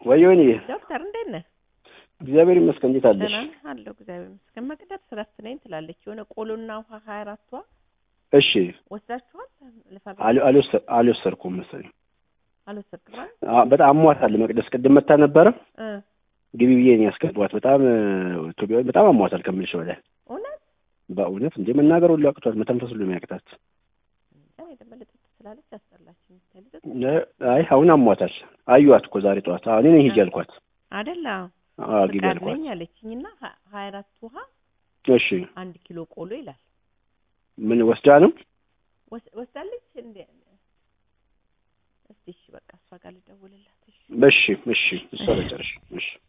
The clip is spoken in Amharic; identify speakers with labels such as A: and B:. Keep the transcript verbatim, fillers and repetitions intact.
A: ወይኔ
B: ዶክተር እንዴት ነህ?
A: እግዚአብሔር ይመስገን እንዴት አለሽ?
B: ደህና ነህ? አለሁ እግዚአብሔር ይመስገን። መቅደስ ስራት ነኝ ትላለች የሆነ ቆሎና ውሃ ሃያ አራቷ
A: እሺ
B: ወስዳችኋል? ለፈራ
A: አሉ አሉስ አልወሰድኩም መሰለኝ።
B: አልወሰድክም?
A: አዎ በጣም አሟታል። መቅደስ ቅድም መታ ነበረ
B: እ
A: ግቢ ብዬ ነው ያስገባኋት። በጣም ቶቢያ በጣም አሟታል ከምልሽ በላይ
B: እውነት
A: በእውነት እንደ መናገር ሁሉ ያቅቷት መተንፈስ ሁሉ የሚያቅታት።
B: እኔ ደመለጥ ትላለች አስጠላችኝ ትልቅ
A: አይ አሁን አሟታል። አዩዋት እኮ ዛሬ ጠዋት። አዎ እኔ ነኝ ሂጅ አልኳት።
B: አይደለ?
A: አዎ ግቢ አልኳት
B: ነኝ አለችኝና ሃያ አራት ውሃ
A: እሺ
B: አንድ ኪሎ ቆሎ ይላል።
A: ምን ወስዳ ነው
B: ወስዳለች እንዴ? እስቲ እሺ በቃ እሷ ጋር ልደውልላት።
A: እሺ እሺ እሺ እሷ ለጨርሽ እሺ